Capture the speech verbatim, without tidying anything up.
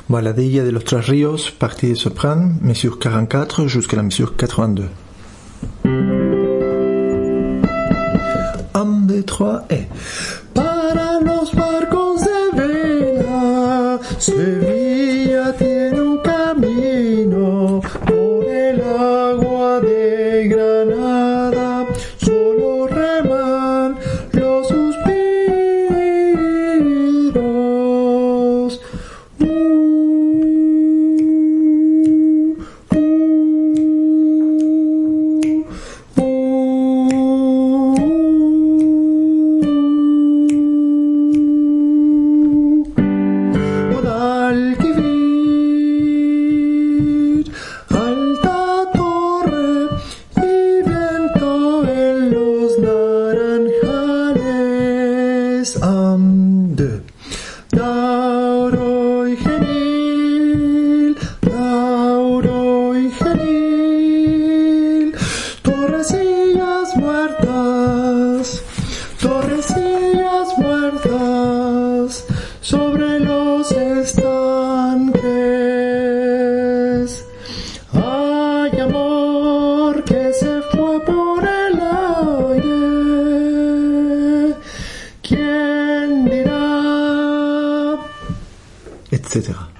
Baladilla de los Tres Ríos, partie de soprano, mesure quarante-quatre jusqu'à la mesure quatre-vingt-deux. Un, deux, trois, et... Para los barcos de vela, Sevilla tiene un camino por el agua de Granada, solo reman los suspiros. Uh, uh, uh, Guadalquivir, alta torre y viento en los naranjales. Un, deux. Tauro y Genil, Tauro y Genil, torrecillas muertas, torrecillas muertas sobre los estanques. Hay amor que se fue por el aire, ¿quién dirá? Etcétera.